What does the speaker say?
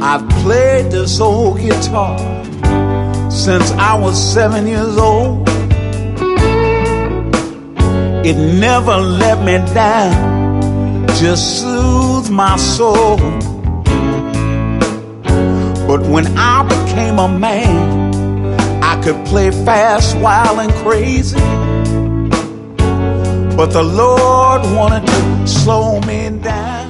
I've played this old guitar since I was 7 years old. It never let me down, just soothed my soul. But when I became a man, I could play fast, wild, and crazy. But the Lord wanted to slow me down.